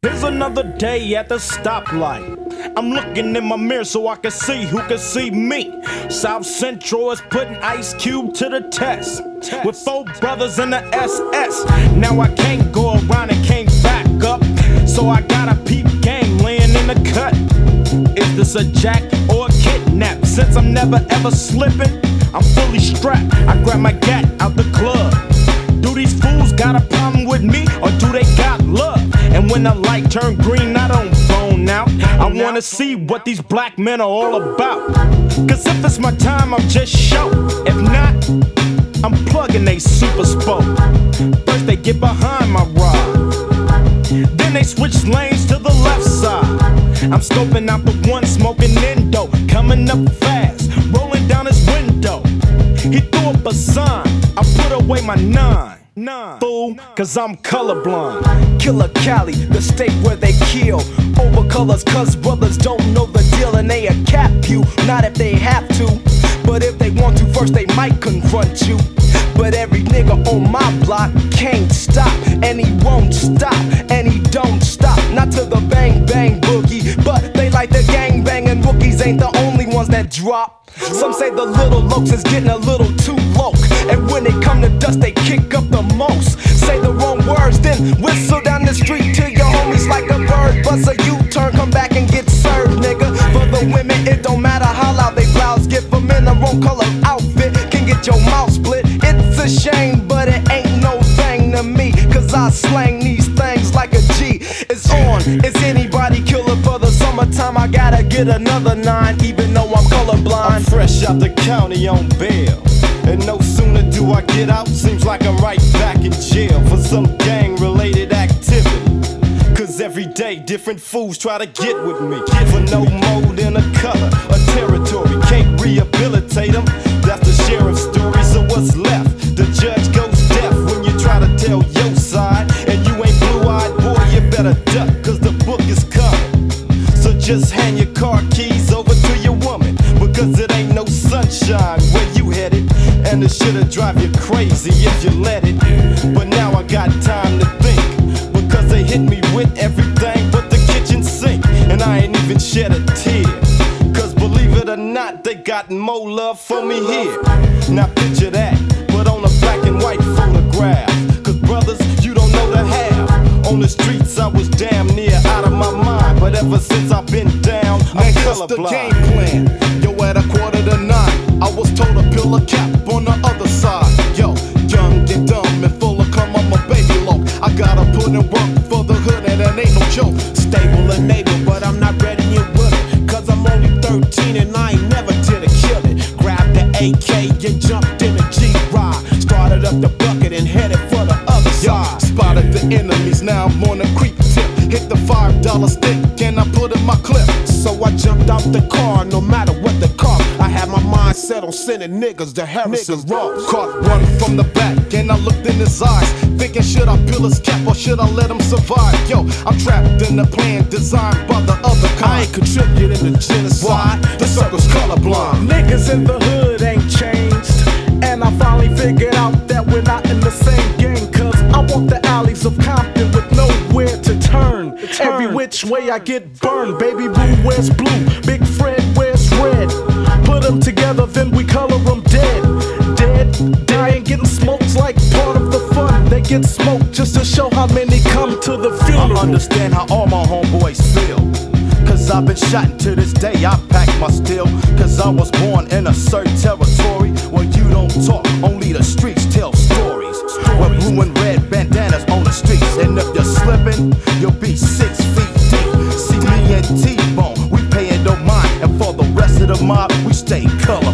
Here's another day at the stoplight. I'm looking in my mirror so I can see who can see me. South Central is putting Ice Cube to the test. With 4 brothers in the SS. Now I can't go around and can't back up. So I got a peep game laying in the cut. Is this a jack or a kidnap? Since I'm never ever slipping, I'm fully strapped. I grab my gat out the club. Do these fools got a problem with me, or do they got love? And when the light turn green, I don't bone out. I wanna see what these black men are all about. Cause if it's my time, I'm just show. If not, I'm plugging they super spoke. First they get behind my ride, then they switch lanes to the left side. I'm scoping out the one smoking Indo, coming up fast, rolling down his window. He threw up a sign, I put away my 9. Fool, cause I'm colorblind. Killer Cali, the state where they kill over colors, cause brothers don't know the deal and they'll cap you. Not if they have to, but if they want to, first they might confront you. But every nigga on my block can't stop, and he won't stop, and he don't stop. Not to the bang bang boogie, but they like the gang banging rookies ain't the only ones that drop. Some say the little lokes is getting a little too low, and when they come to dust they kick up the most. Say the wrong words, then whistle down the street to your homies like a bird. Bust a U-turn, come back and get served, nigga. For the women, it don't matter how loud they blouse. Get them in the wrong color outfit, can get your mouth split. It's a shame, but it ain't no thing to me, cause I slang these things like a G. It's on, is anybody killer for the summertime? I gotta get another 9, even though I'm colorblind. I'm fresh out the county on bail, and no sooner do I get out, seems like I'm right back in jail for some gang-related activity. Cause every day different fools try to get with me, for no more than a color, a territory. Can't rehabilitate them, that's the sheriff's story. So what's left? The judge goes deaf when you try to tell your side, and you ain't blue-eyed, boy, you better duck, cause the book is coming. So just hand your car keys over to your woman, because it ain't no sunshine where you headed, and it should've drive you crazy if you let it. But now I got time to think, because they hit me with everything but the kitchen sink, and I ain't even shed a tear. Cause believe it or not, they got more love for me here. Now picture that, but on a black and white photograph. Cause brothers, you don't know the half. On the streets I was damn near out of my mind, but ever since I've been down, I'm colorblind. The game plan, yo, at 8:45 I was told to peel a cap on the other side. Yo, young and dumb and full of cum, I'm a baby low. I gotta put in work for the hood and it ain't no joke. Stable and able, but I'm not ready yet with it, cause I'm only 13 and I ain't never did a killing. Grabbed the AK and jumped in a G-Ride, started up the bucket and headed for the other side. Spotted the enemies, now I'm on a creep tip. Hit the $5 stick and I put in my clip. So I jumped out the car, no matter what the cost. I had my mind set on sending niggas to Harrison Ross. Caught one from the back and I looked in his eyes, thinking should I peel his cap or should I let him survive? Yo, I'm trapped in the plan designed by the other kind. I ain't contributing to genocide. Why? The circle's colorblind. Niggas in the hood ain't changed, and I finally figured out that we're not in the same gang. Cause I walk the alleys of Compton with nowhere to turn. Every which way I get burned. Baby Blue wears blue, Big Fred wears red. Put them together, then we color them dead. Dead, dying, getting smoked like part of the fun. They get smoked just to show how many come to the funeral. I understand how all my homeboys feel, cause I've been shot and to this day I pack my steel. Cause I was born in a certain territory where you don't talk, only the streets tell stories. Where blue and red bandanas on the streets, and if you're slipping, you'll be 6 feet deep. See me and T-Bone, we paying no mind, and for the rest of the mob, we stay color.